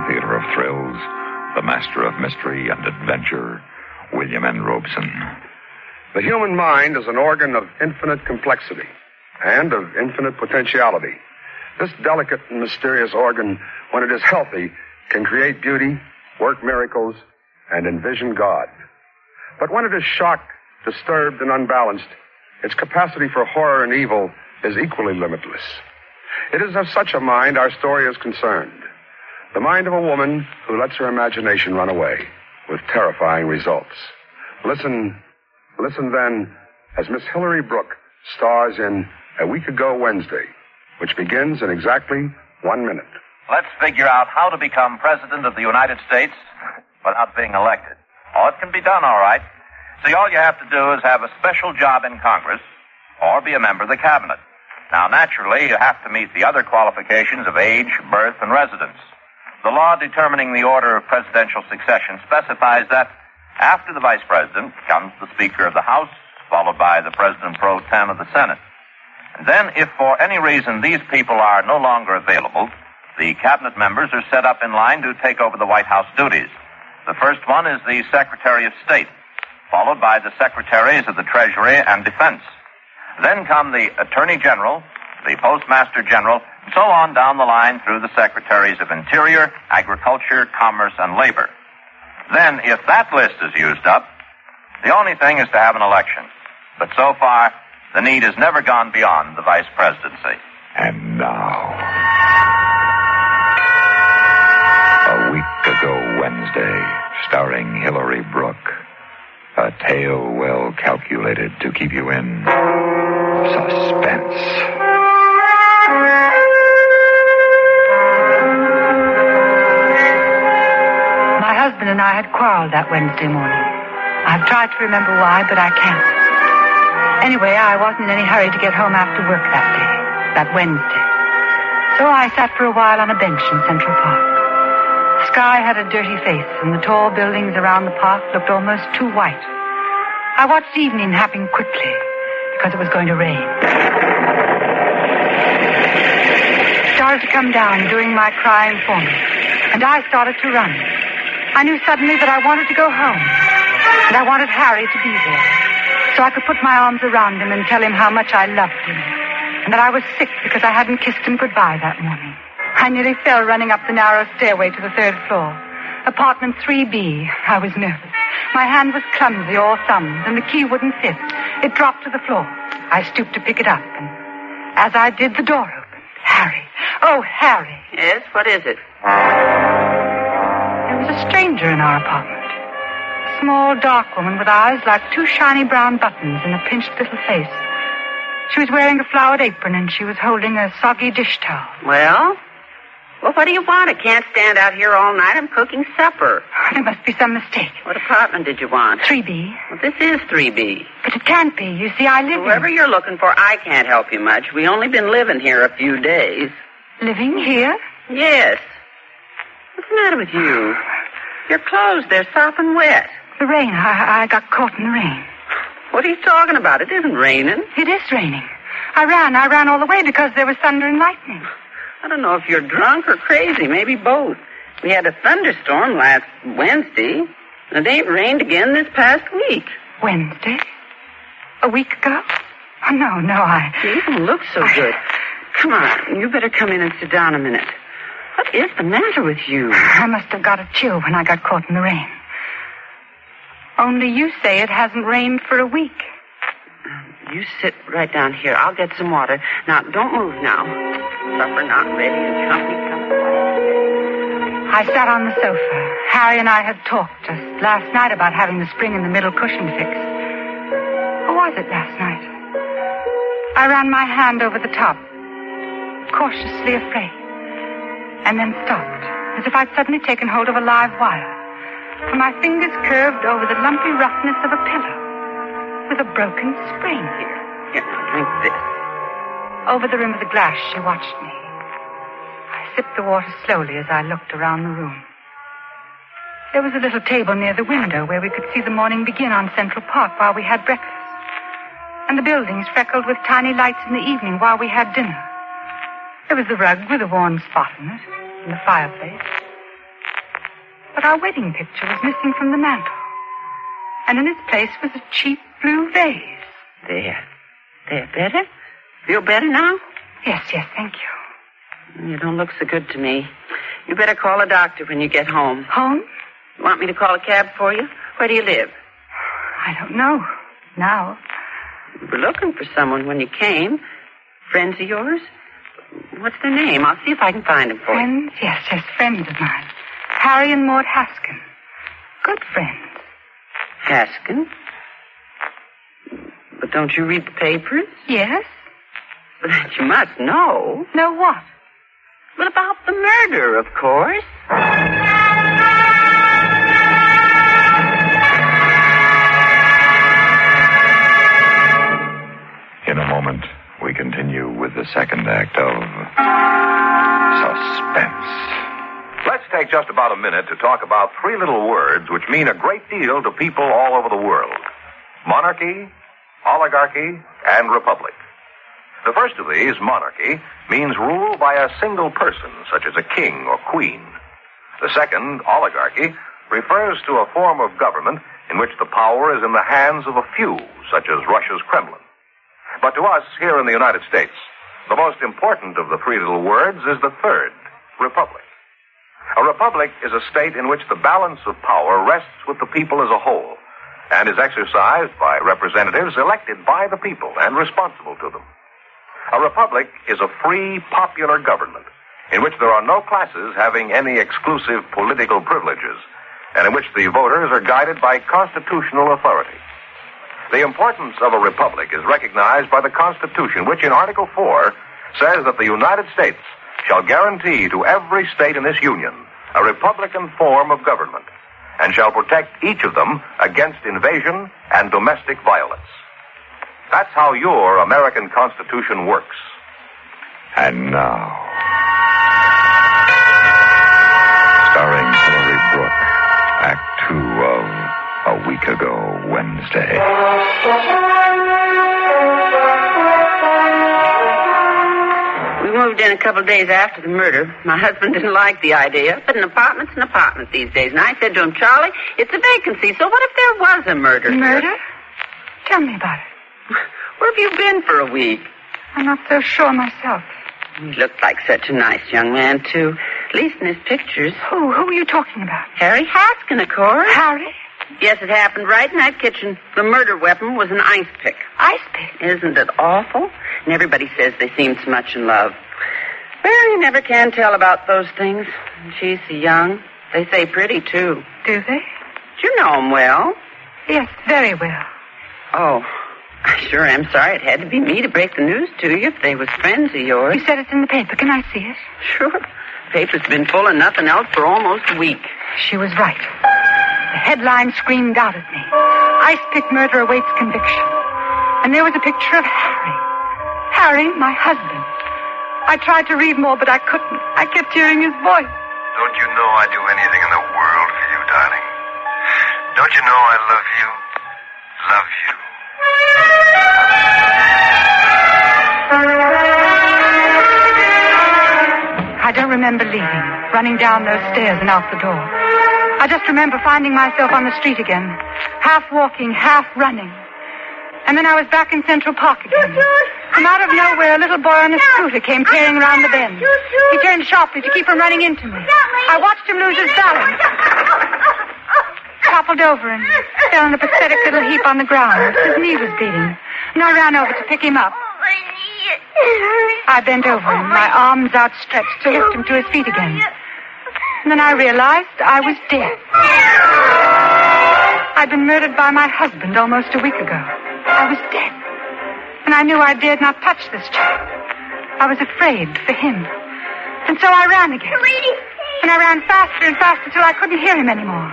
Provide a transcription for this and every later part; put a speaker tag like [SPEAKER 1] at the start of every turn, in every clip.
[SPEAKER 1] theater of thrills, the master of mystery and adventure, William N. Robeson.
[SPEAKER 2] The human mind is an organ of infinite complexity and of infinite potentiality. This delicate and mysterious organ, when it is healthy, can create beauty, work miracles, and envision God. But when it is shocked, disturbed, and unbalanced, its capacity for horror and evil is equally limitless. It is of such a mind our story is concerned. The mind of a woman who lets her imagination run away with terrifying results. Listen then as Miss Hilary Brooke stars in A Week Ago Wednesday, which begins in exactly 1 minute.
[SPEAKER 3] Let's figure out how to become President of the United States without being elected. Oh, it can be done, all right. See, all you have to do is have a special job in Congress or be a member of the cabinet. Now, naturally, you have to meet the other qualifications of age, birth, and residence. The law determining the order of presidential succession specifies that after the vice president comes the Speaker of the House, followed by the President pro tem of the Senate. And then, if for any reason these people are no longer available, the cabinet members are set up in line to take over the White House duties. The first one is the Secretary of State, followed by the Secretaries of the Treasury and Defense. Then come the Attorney General, the Postmaster General, and so on down the line through the Secretaries of Interior, Agriculture, Commerce, and Labor. Then, if that list is used up, the only thing is to have an election. But so far, the need has never gone beyond the vice presidency.
[SPEAKER 1] And now, A Week Ago Wednesday, starring Hilary Brooke. A tale well calculated to keep you in suspense.
[SPEAKER 4] My husband and I had quarreled that Wednesday morning. I've tried to remember why, but I can't. Anyway, I wasn't in any hurry to get home after work that day, that Wednesday. So I sat for a while on a bench in Central Park. The sky had a dirty face, and the tall buildings around the park looked almost too white. I watched evening happen quickly, because it was going to rain. It started to come down, doing my crying for me, and I started to run. I knew suddenly that I wanted to go home, and I wanted Harry to be there, so I could put my arms around him and tell him how much I loved him, and that I was sick because I hadn't kissed him goodbye that morning. I nearly fell running up the narrow stairway to the 3rd floor. Apartment 3B. I was nervous. My hand was clumsy, all thumbs, and the key wouldn't fit. It dropped to the floor. I stooped to pick it up, and as I did, the door opened. Harry. Oh, Harry.
[SPEAKER 5] Yes, what is it?
[SPEAKER 4] There was a stranger in our apartment. A small, dark woman with eyes like two shiny brown buttons and a pinched little face. She was wearing a flowered apron, and she was holding a soggy dish towel.
[SPEAKER 5] Well, what do you want? I can't stand out here all night. I'm cooking supper.
[SPEAKER 4] There must be some mistake.
[SPEAKER 5] What apartment did you want?
[SPEAKER 4] 3B.
[SPEAKER 5] Well, this is 3B.
[SPEAKER 4] But it can't be. You see, I live
[SPEAKER 5] Whoever you're looking for, I can't help you much. We only been living here a few days.
[SPEAKER 4] Living here?
[SPEAKER 5] Yes. What's the matter with you? Your clothes, they're sopping wet.
[SPEAKER 4] The rain. I got caught in the rain.
[SPEAKER 5] What are you talking about? It isn't raining.
[SPEAKER 4] It is raining. I ran all the way because there was thunder and lightning.
[SPEAKER 5] I don't know if you're drunk or crazy, maybe both. We had a thunderstorm last Wednesday, and it ain't rained again this past week.
[SPEAKER 4] Wednesday? A week ago? Oh, no,
[SPEAKER 5] You don't look so good. Come on, you better come in and sit down a minute. What is the matter with you?
[SPEAKER 4] I must have got a chill when I got caught in the rain. Only you say it hasn't rained for a week.
[SPEAKER 5] You sit right down here. I'll get some water. Now, don't move now. Supper not ready and company coming.
[SPEAKER 4] I sat on the sofa. Harry and I had talked just last night about having the spring in the middle cushion fixed. Or was it last night? I ran my hand over the top, cautiously afraid, and then stopped, as if I'd suddenly taken hold of a live wire. For my fingers curved over the lumpy roughness of a pillow with a broken spring.
[SPEAKER 5] Here, drink this.
[SPEAKER 4] Over the rim of the glass, she watched me. I sipped the water slowly as I looked around the room. There was a little table near the window where we could see the morning begin on Central Park while we had breakfast, and the buildings freckled with tiny lights in the evening while we had dinner. There was the rug with a worn spot in it, and the fireplace, But our wedding picture was missing from the mantel. And in its place was a cheap blue vase.
[SPEAKER 5] There. Better? Feel better now?
[SPEAKER 4] Yes, thank you.
[SPEAKER 5] You don't look so good to me. You better call a doctor when you get home.
[SPEAKER 4] Home?
[SPEAKER 5] You want me to call a cab for you? Where do you live?
[SPEAKER 4] I don't know. Now.
[SPEAKER 5] You were looking for someone when you came. Friends of yours? What's their name? I'll see if I can find them for you.
[SPEAKER 4] Friends? Yes, friends of mine. Harry and Maud Haskin. Good friends.
[SPEAKER 5] Haskin? But don't you read the papers?
[SPEAKER 4] Yes.
[SPEAKER 5] But you must know.
[SPEAKER 4] Know what?
[SPEAKER 5] Well, about the murder, of course.
[SPEAKER 1] In a moment, we continue with the second act of Suspense.
[SPEAKER 3] Let's take just about a minute to talk about three little words which mean a great deal to people all over the world. Monarchy, oligarchy, and republic. The first of these, monarchy, means rule by a single person, such as a king or queen. The second, oligarchy, refers to a form of government in which the power is in the hands of a few, such as Russia's Kremlin. But to us, here in the United States, the most important of the three little words is the third, republic. A republic is a state in which the balance of power rests with the people as a whole and is exercised by representatives elected by the people and responsible to them. A republic is a free, popular government in which there are no classes having any exclusive political privileges and in which the voters are guided by constitutional authority. The importance of a republic is recognized by the Constitution, which in Article 4 says that the United States shall guarantee to every state in this union a republican form of government and shall protect each of them against invasion and domestic violence. That's how your American Constitution works.
[SPEAKER 1] And now, starring Hilary Brooke, Act 2 of A Week Ago Wednesday.
[SPEAKER 5] We moved in a couple of days after the murder. My husband didn't like the idea, but an apartment's an apartment these days. And I said to him, Charlie, it's a vacancy, so what if there was a murder?
[SPEAKER 4] Murder? Tell me about it.
[SPEAKER 5] Where have you been for a week?
[SPEAKER 4] I'm not so sure myself.
[SPEAKER 5] He looked like such a nice young man, too. At least in his pictures.
[SPEAKER 4] Who are you talking about?
[SPEAKER 5] Harry Haskin, of course.
[SPEAKER 4] Harry?
[SPEAKER 5] Yes, it happened right in that kitchen. The murder weapon was an ice pick.
[SPEAKER 4] Ice pick?
[SPEAKER 5] Isn't it awful? And everybody says they seem so much in love. Well, you never can tell about those things. She's so young. They say pretty, too.
[SPEAKER 4] Do they?
[SPEAKER 5] You know him well.
[SPEAKER 4] Yes, very well.
[SPEAKER 5] Oh, I sure am sorry it had to be me to break the news to you if they was friends of yours.
[SPEAKER 4] You said it's in the paper. Can I see it?
[SPEAKER 5] Sure. The paper's been full of nothing else for almost a week.
[SPEAKER 4] She was right. The headline screamed out at me. Ice pick murder awaits conviction. And there was a picture of Harry. Harry, my husband. I tried to read more, but I couldn't. I kept hearing his voice.
[SPEAKER 6] Don't you know I'd do anything in the world for you, darling? Don't you know I love you? Love you.
[SPEAKER 4] I don't remember leaving, running down those stairs and out the door. I just remember finding myself on the street again, half walking, half running. And then I was back in Central Park again. From out of nowhere, a little boy on a scooter came tearing around the bend. He turned sharply to keep from running into me. I watched him lose his balance. Toppled over and fell in a pathetic little heap on the ground. His knee was bleeding. And I ran over to pick him up. I bent over him, my arms outstretched to lift him to his feet again. And then I realized I was dead. I'd been murdered by my husband almost a week ago. I was dead. And I knew I dared not touch this child. I was afraid for him. And so I ran again. And I ran faster and faster till I couldn't hear him anymore.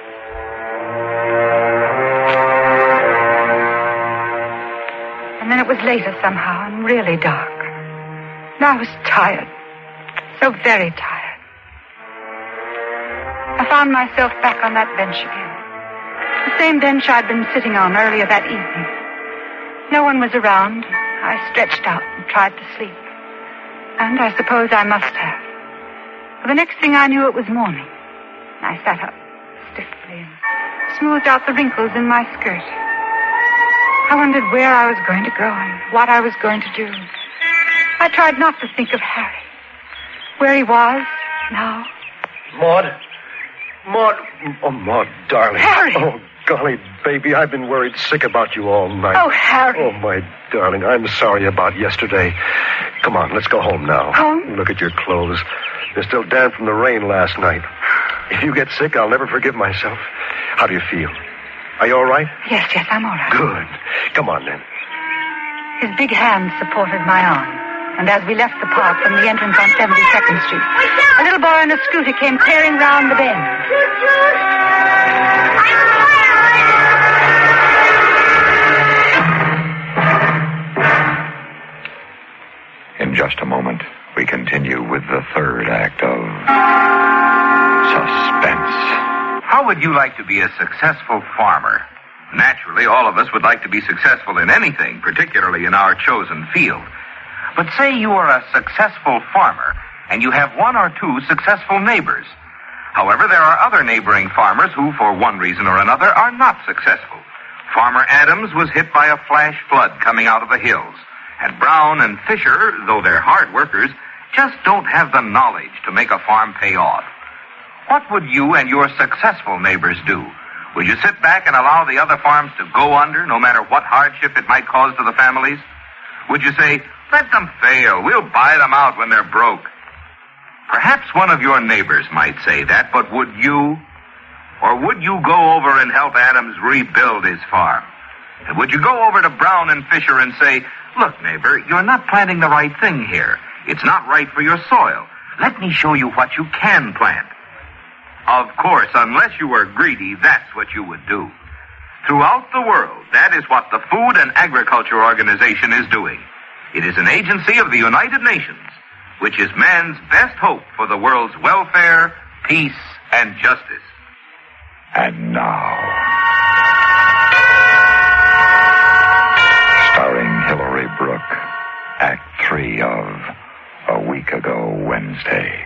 [SPEAKER 4] And then it was later somehow and really dark. And I was tired. So very tired. I found myself back on that bench again. The same bench I'd been sitting on earlier that evening. No one was around. I stretched out and tried to sleep. And I suppose I must have. For the next thing I knew, it was morning. I sat up stiffly and smoothed out the wrinkles in my skirt. I wondered where I was going to go and what I was going to do. I tried not to think of Harry. Where he was now.
[SPEAKER 7] Maud. Oh, Maud, darling.
[SPEAKER 4] Harry!
[SPEAKER 7] Oh, golly, baby, I've been worried sick about you all night.
[SPEAKER 4] Oh, Harry.
[SPEAKER 7] Oh, my darling, I'm sorry about yesterday. Come on, let's go home now.
[SPEAKER 4] Home?
[SPEAKER 7] Look at your clothes. They're still damp from the rain last night. If you get sick, I'll never forgive myself. How do you feel? Are you all right?
[SPEAKER 4] Yes, I'm all right.
[SPEAKER 7] Good. Come on, then.
[SPEAKER 4] His big hand supported my arm. And as we left the park from the entrance on 72nd Street, a little boy on a scooter came tearing round the bend.
[SPEAKER 1] In just a moment, we continue with the third act of Suspense.
[SPEAKER 3] How would you like to be a successful farmer? Naturally, all of us would like to be successful in anything, particularly in our chosen field. But say you are a successful farmer, and you have one or two successful neighbors. However, there are other neighboring farmers who, for one reason or another, are not successful. Farmer Adams was hit by a flash flood coming out of the hills. And Brown and Fisher, though they're hard workers, just don't have the knowledge to make a farm pay off. What would you and your successful neighbors do? Would you sit back and allow the other farms to go under, no matter what hardship it might cause to the families? Would you say, let them fail, we'll buy them out when they're broke? Perhaps one of your neighbors might say that, but would you? Or would you go over and help Adams rebuild his farm? And would you go over to Brown and Fisher and say, look, neighbor, you're not planting the right thing here. It's not right for your soil. Let me show you what you can plant. Of course, unless you were greedy, that's what you would do. Throughout the world, that is what the Food and Agriculture Organization is doing. It is an agency of the United Nations, which is man's best hope for the world's welfare, peace, and justice.
[SPEAKER 1] And now, starring Hillary Brooke, Act 3 of A Week Ago Wednesday.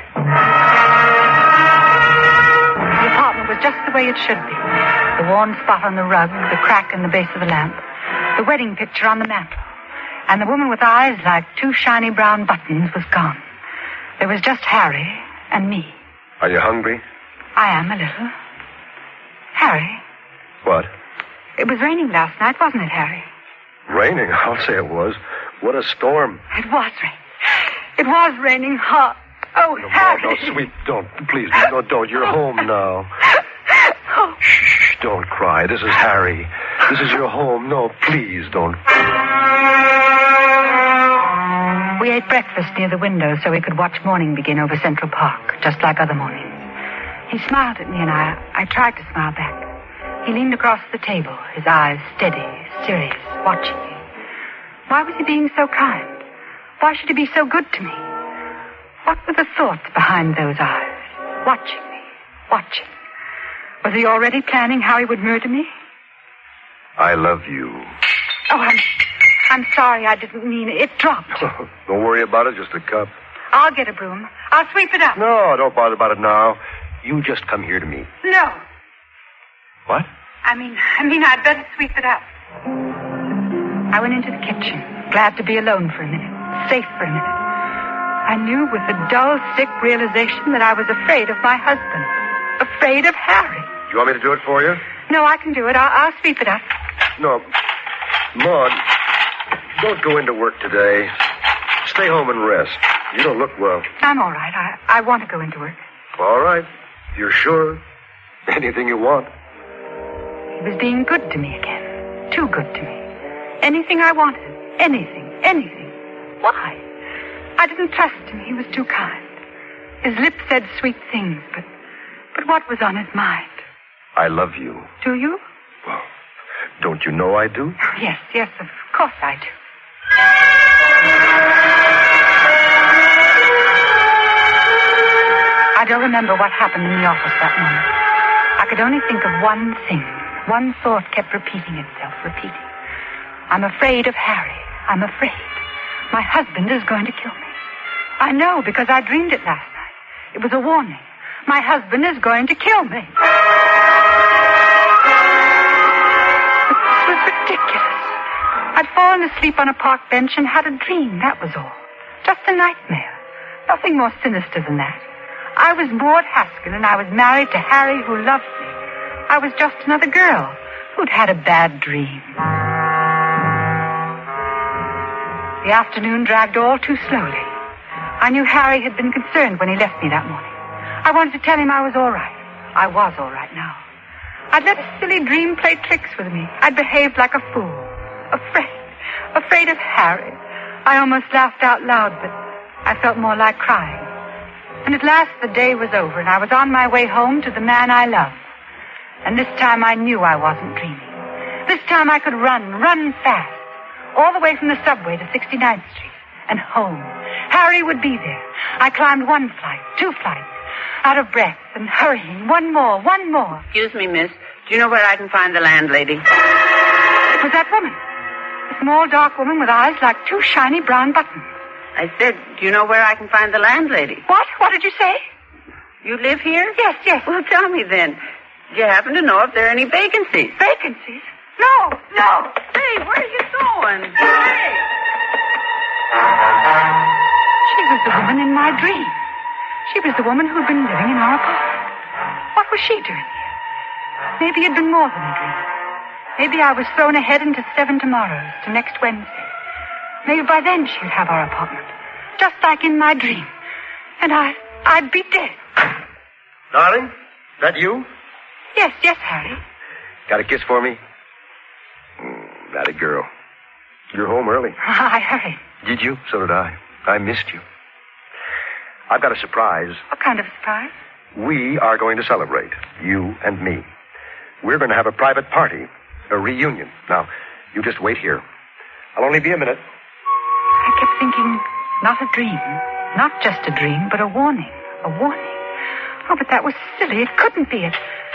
[SPEAKER 4] The apartment was just the way it should be. The worn spot on the rug, the crack in the base of the lamp, the wedding picture on the mantel, and the woman with eyes like two shiny brown buttons was gone. There was just Harry and me.
[SPEAKER 7] Are you hungry?
[SPEAKER 4] I am a little. Harry.
[SPEAKER 7] What?
[SPEAKER 4] It was raining last night, wasn't it, Harry?
[SPEAKER 7] Raining? I'll say it was. What a storm.
[SPEAKER 4] It was raining. It was raining hard. Oh,
[SPEAKER 7] No,
[SPEAKER 4] Harry.
[SPEAKER 7] no, sweet, don't. Please, no, don't. You're home now.
[SPEAKER 4] Oh.
[SPEAKER 7] Shh, don't cry. This is Harry. This is your home. No, please, don't.
[SPEAKER 4] We ate breakfast near the window so we could watch morning begin over Central Park, just like other mornings. He smiled at me, and I tried to smile back. He leaned across the table, his eyes steady, serious, watching me. Why was he being so kind? Why should he be so good to me? What were the thoughts behind those eyes? Watching me, watching. Was he already planning how he would murder me?
[SPEAKER 7] I love you.
[SPEAKER 4] Oh, I'm sorry, I didn't mean it. It dropped.
[SPEAKER 7] Don't worry about it, just a cup.
[SPEAKER 4] I'll get a broom. I'll sweep it up.
[SPEAKER 7] No, don't bother about it now. You just come here to me.
[SPEAKER 4] No.
[SPEAKER 7] What?
[SPEAKER 4] I mean, I'd better sweep it up. I went into the kitchen, glad to be alone for a minute, safe for a minute. I knew with a dull, sick realization that I was afraid of my husband, afraid of Harry.
[SPEAKER 7] Do you want me to do it for you?
[SPEAKER 4] No, I can do it. I'll sweep it up.
[SPEAKER 7] No. Maud, don't go into work today. Stay home and rest. You don't look well.
[SPEAKER 4] I'm all right. I want to go into work.
[SPEAKER 7] All right. You're sure? Anything you want.
[SPEAKER 4] He was being good to me again. Too good to me. Anything I wanted. Anything. Why? I didn't trust him. He was too kind. His lips said sweet things, but what was on his mind?
[SPEAKER 7] I love you.
[SPEAKER 4] Do you?
[SPEAKER 7] Well, don't you know I do?
[SPEAKER 4] Yes, of course I do. I don't remember what happened in the office that morning. I could only think of one thing. One thought kept repeating itself. I'm afraid of Harry. I'm afraid. My husband is going to kill me. I know because I dreamed it last night. It was a warning. My husband is going to kill me. This was ridiculous. I'd fallen asleep on a park bench and had a dream, that was all. Just a nightmare. Nothing more sinister than that. I was Maud Haskell, and I was married to Harry, who loved me. I was just another girl who'd had a bad dream. The afternoon dragged all too slowly. I knew Harry had been concerned when he left me that morning. I wanted to tell him I was all right. I was all right now. I'd let a silly dream play tricks with me. I'd behaved like a fool. Afraid of Harry. I almost laughed out loud, but I felt more like crying. And at last the day was over, and I was on my way home to the man I loved. And this time I knew I wasn't dreaming. This time I could run fast, all the way from the subway to 69th Street, and home. Harry would be there. I climbed one flight, two flights, out of breath and hurrying. One more.
[SPEAKER 5] Excuse me, miss. Do you know where I can find the landlady?
[SPEAKER 4] It was that woman. A small, dark woman with eyes like two shiny brown buttons.
[SPEAKER 5] I said, do you know where I can find the landlady?
[SPEAKER 4] What? What did you say?
[SPEAKER 5] You live here?
[SPEAKER 4] Yes.
[SPEAKER 5] Well, tell me then. Do you happen to know if there are any vacancies?
[SPEAKER 4] Vacancies? No.
[SPEAKER 5] Hey, where are you going? Hey!
[SPEAKER 4] She was the woman in my dream. She was the woman who'd been living in our apartment. What was she doing here? Maybe it had been more than a dream. Maybe I was thrown ahead into 7 tomorrows, to next Wednesday. Maybe by then she'd have our apartment, just like in my dream. And I'd be dead.
[SPEAKER 7] Darling, that you?
[SPEAKER 4] Yes, Harry.
[SPEAKER 7] Got a kiss for me? That a girl. You're home early.
[SPEAKER 4] I hurried.
[SPEAKER 7] Did you? So did I. I missed you. I've got a surprise.
[SPEAKER 4] What kind of surprise?
[SPEAKER 7] We are going to celebrate, you and me. We're going to have a private party, a reunion. Now, you just wait here. I'll only be a minute.
[SPEAKER 4] I kept thinking, not a dream, not just a dream, but a warning. Oh, but that was silly. It couldn't be it.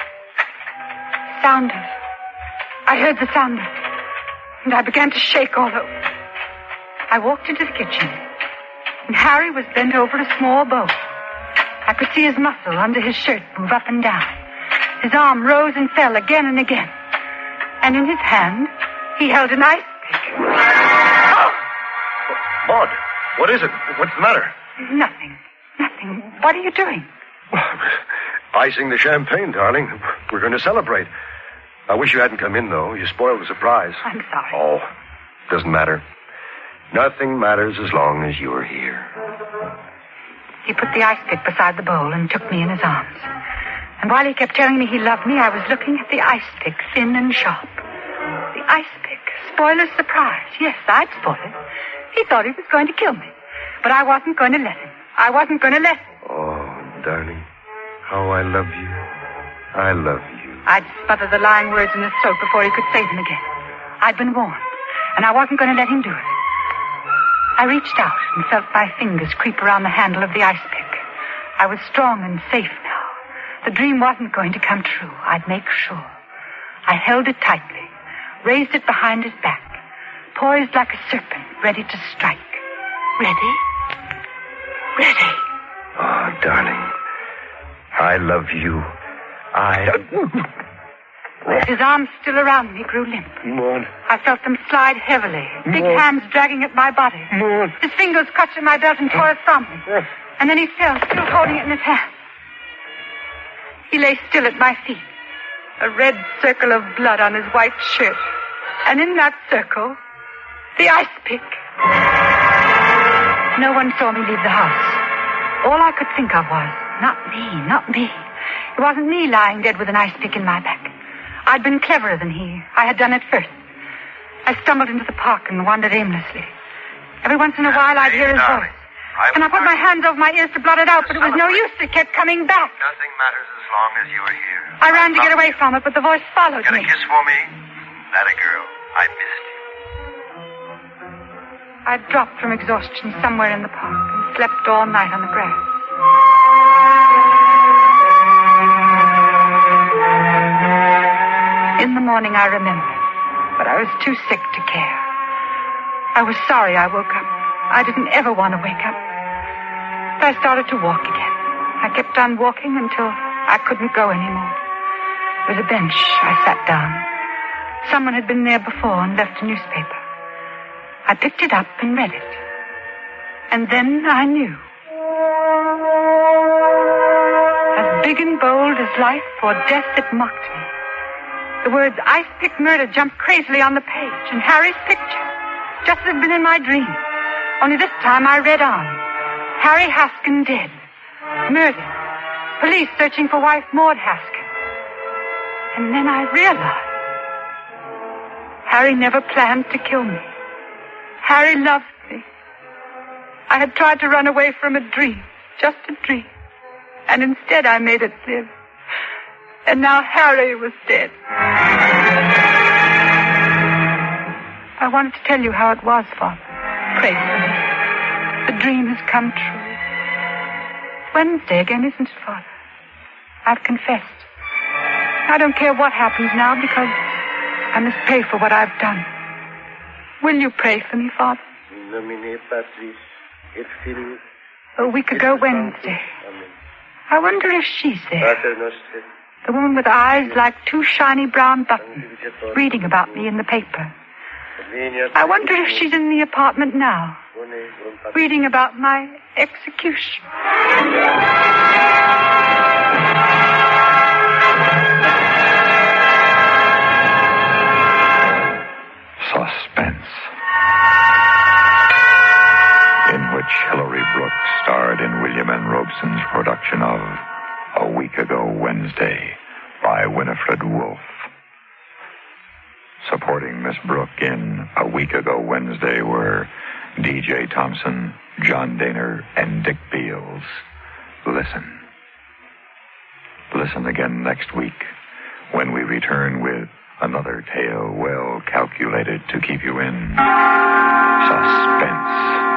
[SPEAKER 4] I heard the sound of, and I began to shake all over. I walked into the kitchen, and Harry was bent over a small bowl. I could see his muscle under his shirt move up and down. His arm rose and fell again and again. And in his hand, he held an ice pick. Oh!
[SPEAKER 7] Maud, what is it? What's the matter?
[SPEAKER 4] Nothing. What are you doing?
[SPEAKER 7] Icing the champagne, darling. We're going to celebrate. I wish you hadn't come in, though. You spoiled the surprise.
[SPEAKER 4] I'm sorry.
[SPEAKER 7] Oh, doesn't matter. Nothing matters as long as you're here.
[SPEAKER 4] He put the ice pick beside the bowl and took me in his arms. And while he kept telling me he loved me, I was looking at the ice pick, thin and sharp. The ice pick. Spoiler's surprise. Yes, I'd spoil it. He thought he was going to kill me. But I wasn't going to let him.
[SPEAKER 7] Oh, darling, how I love you. I love you.
[SPEAKER 4] I'd smother the lying words in his throat before he could say them again. I'd been warned, and I wasn't going to let him do it. I reached out and felt my fingers creep around the handle of the ice pick. I was strong and safe now. The dream wasn't going to come true. I'd make sure. I held it tightly, raised it behind his back, poised like a serpent, ready to strike. Ready?
[SPEAKER 7] Oh, darling, I love you.
[SPEAKER 4] His arms still around me grew limp.
[SPEAKER 7] Maud.
[SPEAKER 4] I felt them slide heavily, big hands dragging at my body.
[SPEAKER 7] Maud.
[SPEAKER 4] His fingers clutched at my belt and tore it from me. And then he fell, still holding it in his hand. He lay still at my feet, a red circle of blood on his white shirt. And in that circle, the ice pick. No one saw me leave the house. All I could think of was, not me. It wasn't me lying dead with an ice pick in my back. I'd been cleverer than he. I had done it first. I stumbled into the park and wandered aimlessly. Every once in a while, I'd hear his voice. And I put my hands over my ears to blot it out, but it was no use. It kept coming back.
[SPEAKER 6] Nothing matters as long as you are here.
[SPEAKER 4] I ran to get away from it, but the voice followed
[SPEAKER 6] Got
[SPEAKER 4] me.
[SPEAKER 6] a kiss for me? That a girl. I missed you.
[SPEAKER 4] I dropped from exhaustion somewhere in the park and slept all night on the grass. In the morning, I remembered, but I was too sick to care. I was sorry I woke up. I didn't ever want to wake up. I started to walk again. I kept on walking until I couldn't go anymore. There was a bench. I sat down. Someone had been there before and left a newspaper. I picked it up and read it. And then I knew. As big and bold as life or death that mocked me. The words ice-pick murder jumped crazily on the page, and Harry's picture, just as it had been in my dream. Only this time I read on. Harry Haskin dead. Murdered. Police searching for wife Maud Haskin. And then I realized. Harry never planned to kill me. Harry loved me. I had tried to run away from a dream, just a dream. And instead I made it live. And now Harry was dead. I wanted to tell you how it was, Father. Pray for me. The dream has come true. It's Wednesday again, isn't it, Father? I've confessed. I don't care what happens now because I must pay for what I've done. Will you pray for me, Father? A week ago Wednesday. I wonder if she's there. The woman with eyes like two shiny brown buttons, reading about me in the paper. I wonder if she's in the apartment now, reading about my execution.
[SPEAKER 1] Suspense, in which Hilary Brooks starred in William N. Robeson's production of A Week Ago Wednesday by Winifred Wolfe. Supporting Miss Brooke in A Week Ago Wednesday were D.J. Thompson, John Daner, and Dick Beals. Listen. Listen again next week when we return with another tale well calculated to keep you in suspense.